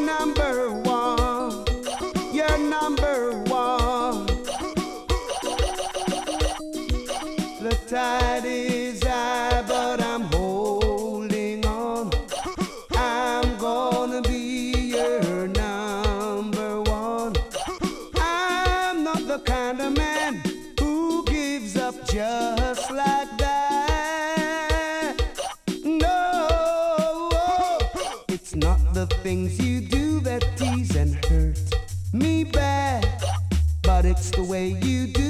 number one. You're number one. The tide is high, but I'm holding on. I'm gonna be your number one. I'm not the kind of man who gives up just like that. No, it's not the things you do that tease and hurt me bad, but it's the way you do